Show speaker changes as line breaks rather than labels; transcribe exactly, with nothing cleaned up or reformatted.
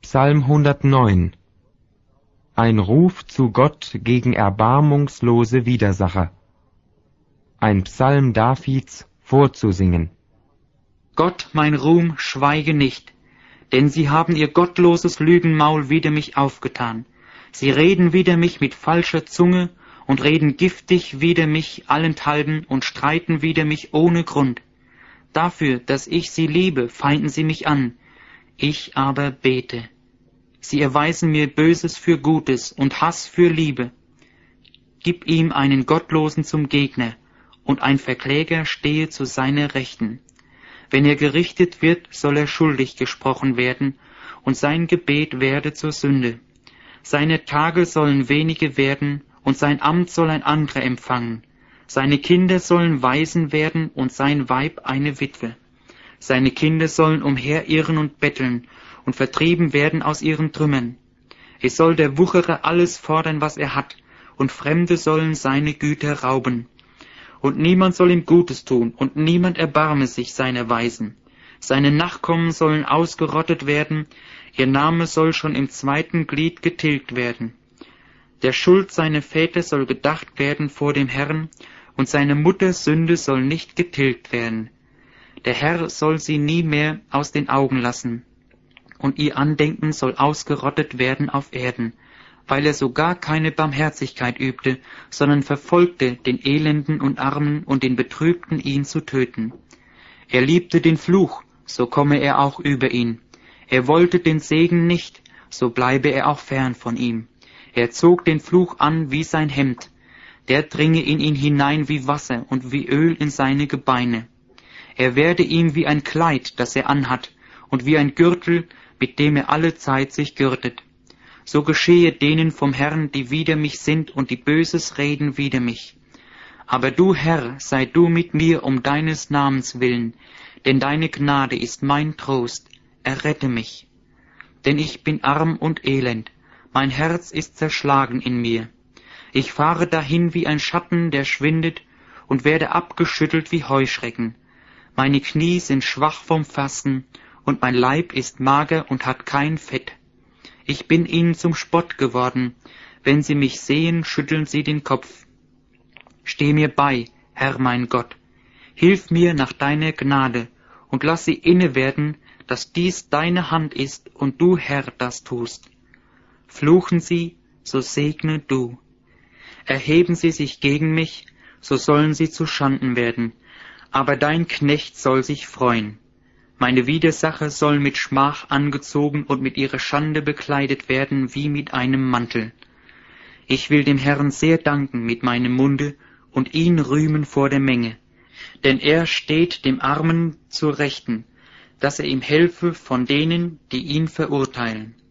Psalm hundertneun. Ein Ruf zu Gott gegen erbarmungslose Widersacher. Ein Psalm Davids vorzusingen.
Gott, mein Ruhm, schweige nicht, denn sie haben ihr gottloses Lügenmaul wider mich aufgetan. Sie reden wider mich mit falscher Zunge und reden giftig wider mich allenthalben und streiten wider mich ohne Grund. Dafür, dass ich sie liebe, feinden sie mich an, ich aber bete. Sie erweisen mir Böses für Gutes und Hass für Liebe. Gib ihm einen Gottlosen zum Gegner, und ein Verkläger stehe zu seiner Rechten. Wenn er gerichtet wird, soll er schuldig gesprochen werden, und sein Gebet werde zur Sünde. Seine Tage sollen wenige werden, und sein Amt soll ein anderer empfangen. Seine Kinder sollen Waisen werden, und sein Weib eine Witwe. Seine Kinder sollen umherirren und betteln, und vertrieben werden aus ihren Trümmern. Es soll der Wucherer alles fordern, was er hat, und Fremde sollen seine Güter rauben. Und niemand soll ihm Gutes tun, und niemand erbarme sich seiner Weisen. Seine Nachkommen sollen ausgerottet werden, ihr Name soll schon im zweiten Glied getilgt werden. Der Schuld seiner Väter soll gedacht werden vor dem Herrn, und seine Mutters Sünde soll nicht getilgt werden. Der Herr soll sie nie mehr aus den Augen lassen, und ihr Andenken soll ausgerottet werden auf Erden, weil er sogar keine Barmherzigkeit übte, sondern verfolgte den Elenden und Armen und den Betrübten, ihn zu töten. Er liebte den Fluch, so komme er auch über ihn. Er wollte den Segen nicht, so bleibe er auch fern von ihm. Er zog den Fluch an wie sein Hemd, der dringe in ihn hinein wie Wasser und wie Öl in seine Gebeine. Er werde ihm wie ein Kleid, das er anhat, und wie ein Gürtel, mit dem er alle Zeit sich gürtet. So geschehe denen vom Herrn, die wider mich sind und die Böses reden wider mich. Aber du, Herr, sei du mit mir um deines Namens willen, denn deine Gnade ist mein Trost, errette mich. Denn ich bin arm und elend, mein Herz ist zerschlagen in mir. Ich fahre dahin wie ein Schatten, der schwindet, und werde abgeschüttelt wie Heuschrecken. Meine Knie sind schwach vom Fasten, und mein Leib ist mager und hat kein Fett. Ich bin ihnen zum Spott geworden, wenn sie mich sehen, schütteln sie den Kopf. Steh mir bei, Herr mein Gott, hilf mir nach deiner Gnade, und lass sie inne werden, dass dies deine Hand ist und du, Herr, das tust. Fluchen sie, so segne du. Erheben sie sich gegen mich, so sollen sie zu Schanden werden, aber dein Knecht soll sich freuen. Meine Widersacher sollen mit Schmach angezogen und mit ihrer Schande bekleidet werden wie mit einem Mantel. Ich will dem Herrn sehr danken mit meinem Munde und ihn rühmen vor der Menge. Denn er steht dem Armen zur Rechten, dass er ihm helfe von denen, die ihn verurteilen.